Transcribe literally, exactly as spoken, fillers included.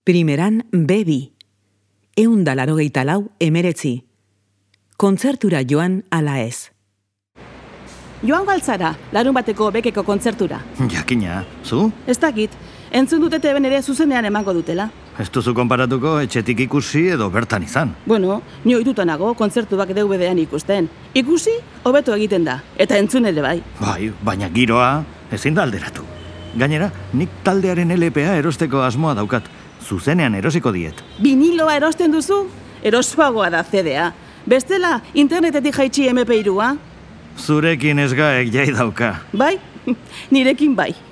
Primeran be bi. Ehun da laurogeita lau emeretzi. Kontzertura joan ala ez. Joan galtzara, larun bateko bekeko kontzertura. Jakina, zu? Ez dakit, entzun dutete ben ere zuzenean emango dutela. Ez duzu konparatuko etxetik ikusi edo bertan izan. Bueno, ni ohituta nago kontzertuak D V D-an ikusten. Ikusi, hobeto egiten da, eta entzun ere bai. Bai, baina giroa ezin da alderatu. Gainera, nik taldearen L P A erosteko asmoa daukat. Zuzenean erosiko diet. Biniloa erosten duzu? Erosoagoa da C D-a. Bestela, internetetik jaitsi M P hirua? Zurekin ez gaek jai dauka. Bai, nirekin bai.